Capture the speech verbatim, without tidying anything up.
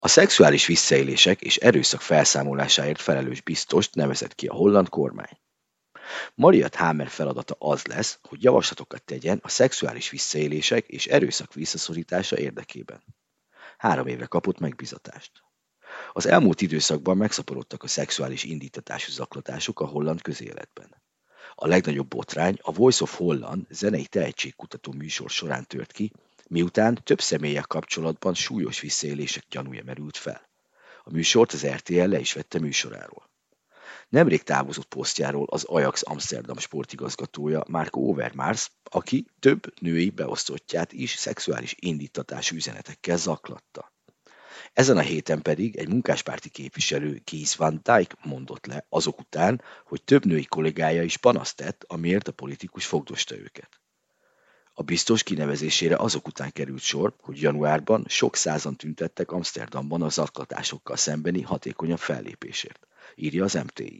A szexuális visszaélések és erőszak felszámolásáért felelős biztost nevezett ki a holland kormány. Mariat Hamer feladata az lesz, hogy javaslatokat tegyen a szexuális visszaélések és erőszak visszaszorítása érdekében. Három évre kapott megbízatást. Az elmúlt időszakban megszaporodtak a szexuális indítatású zaklatások a holland közéletben. A legnagyobb botrány a Voice of Holland zenei tehetségkutató műsor során tört ki, miután több személlyel kapcsolatban súlyos visszaélések gyanúja merült fel. A műsort az er té el le is vette műsoráról. Nemrég távozott posztjáról az Ajax Amsterdam sportigazgatója Marco Overmars, aki több női beosztottját is szexuális indítatású üzenetekkel zaklatta. Ezen a héten pedig egy munkáspárti képviselő, Kees van Dijk mondott le azok után, hogy több női kollégája is panaszt tett, amiért a politikus fogdosta őket. A biztos kinevezésére azok után került sor, hogy januárban sok százan tüntettek Amsterdamban a zaklatásokkal szembeni hatékonyabb fellépésért, írja az em té i.